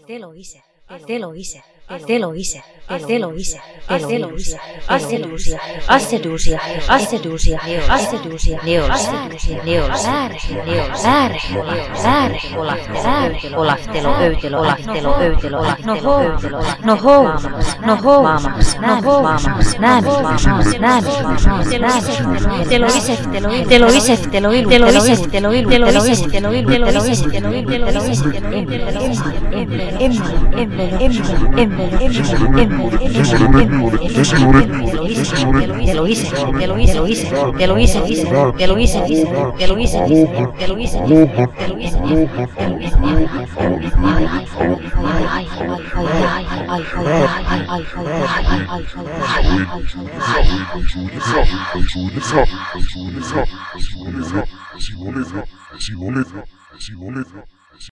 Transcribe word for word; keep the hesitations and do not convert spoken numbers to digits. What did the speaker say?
te lo hice, te lo hice, te lo hice, te lo hice, te lo hice, asedusia, asedusia, asedusia, asedusia, neols, neols, neols, äärehola, äärehola, olahtelo, öytelo, olahtelo, öytelo, olahtelo, öytelo, no ho, no ho, no ho, näemme, näemme, näemme, te lo hice, te lo hice, te lo hice, te lo hice, te lo hice, te lo hice, te lo hice, te lo hice, te lo hice, te lo hice, te lo hice, te lo hice, te lo hice, te lo hice, te lo hice, te lo hice, te lo hice, te lo hice, te lo hice, Simuleta, simuleta, simuleta.